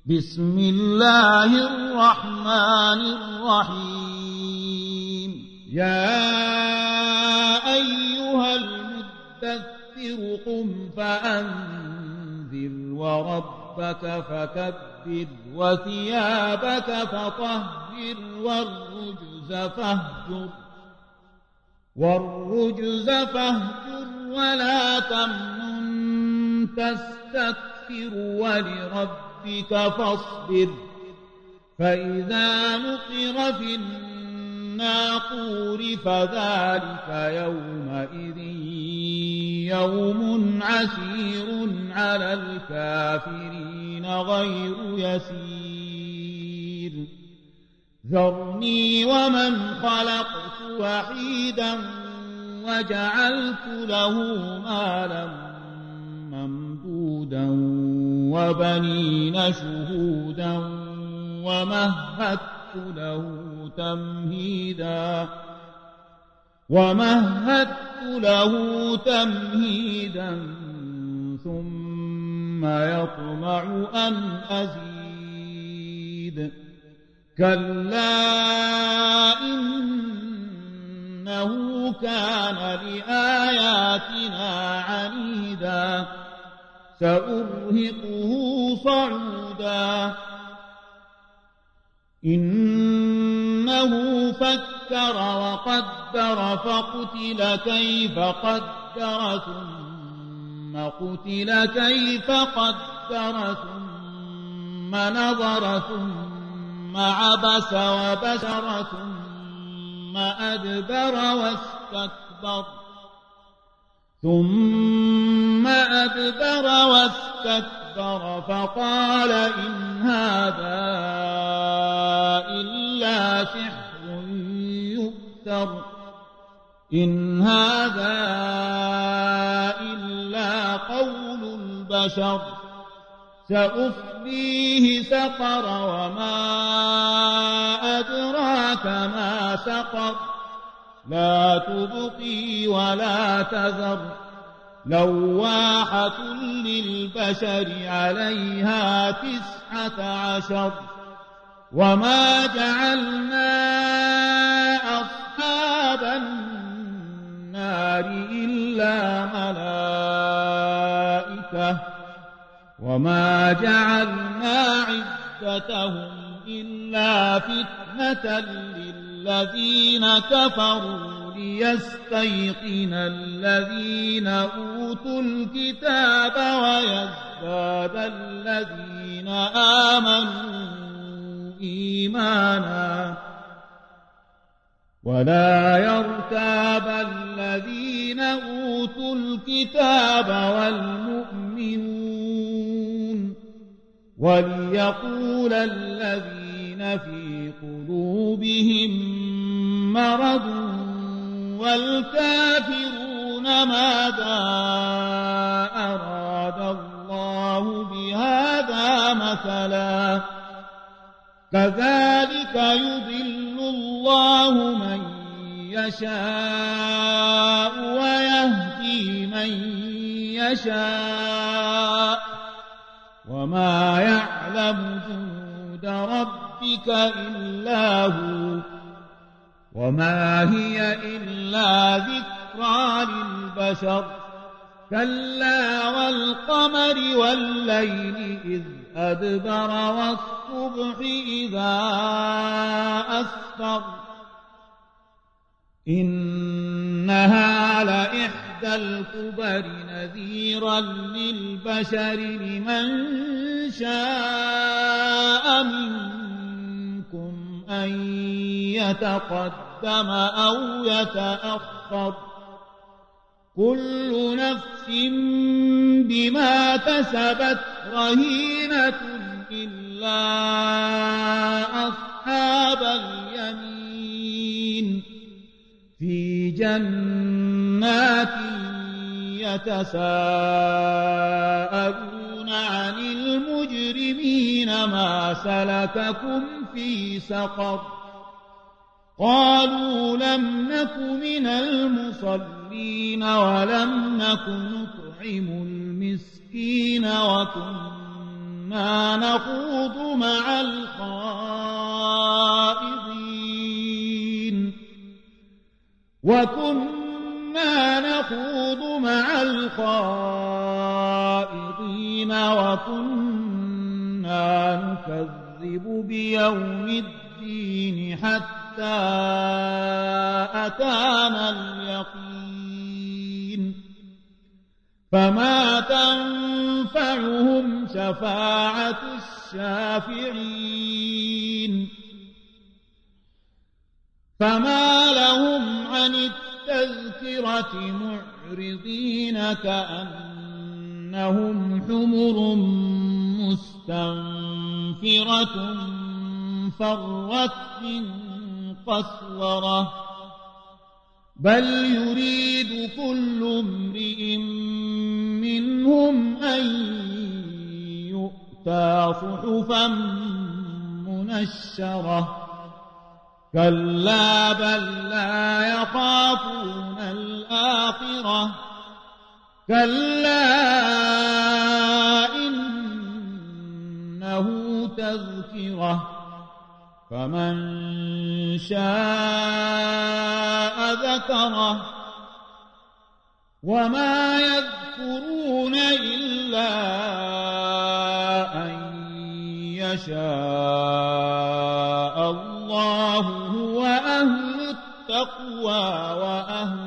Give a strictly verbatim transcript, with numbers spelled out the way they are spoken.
بسم الله الرحمن الرحيم يا أيها المدثر قم فأنذر وربك فكبر وثيابك فطهر والرجز فاهجر والرجز فاهجر ولا تمنن تستكثر ولربك فاصبر فإذا نقر في الناقور فذلك يومئذ يوم عسير على الكافرين غير يسير ذرني ومن خلقت وحيدا وجعلت له مالا ممدودا وبنين شهودا ومهدت له تمهيدا ومهدت له تمهيدا ثم يطمع أن أزيد كلا إنه كان لآياتنا عنيدا سأرهقه صعودا إنه فكر وقدر فقتل كيف قدر ثم قتل كيف قدر ثم نظر ثم عبس وبشر ثم أدبر واستكبر ثم أدبر واستكبر فقال إن هذا إلا سحر يؤثر إن هذا إلا قول البشر سأصليه سقر وما أدراك ما سقر لا تبقي ولا تذر لواحة للبشر عليها تسعة عشر وما جعلنا أصحاب النار إلا ملائكة وما جعلنا عدتهم إلا فتنة للذين كفروا ليستيقن الذين أوتوا الكتاب ويزداد الذين آمنوا إيمانا ولا يرتاب الذين أوتوا الكتاب والمؤمنون وليقول الذين في قلوبهم مرض والكافرون ماذا أراد الله بهذا مثلا كذلك يضل الله من يشاء ويهدي من يشاء وما يعلم جنود ربك إلا هو وما هي إلا ذكرى للبشر كلا والقمر والليل إذ أدبر والصبح إذا أسفر إنها لإحدى الكبر نذيرا للبشر لمن شاء منكم أن يتقدم أو يتأخر كل نفس بما كسبت رهينة إلا أصحاب اليمين في جنات يتساءلون عن المجرمين ما سلككم في سقر قالوا لم نك من المصلين ولم نك نطعم المسكين وكنا وكنا نخوض مع الخائضين وكنا نخوض مع الخائضين وكنا نكذب بيوم الدين حتى أتانا اليقين فما تنفعهم شفاعة الشافعين فما لهم عن التذكرة معرضين كأنهم حمر مستنفرة فرت من قسورة بل يريد كل امرئ منهم أن يؤتى صحفا منشرة كلا بل لا يخافون الآخرة كلا إنه تذكرة فمن شاء ذكره وما يذكرون إلا أن يشاء الله هو أهل التقوى وأهل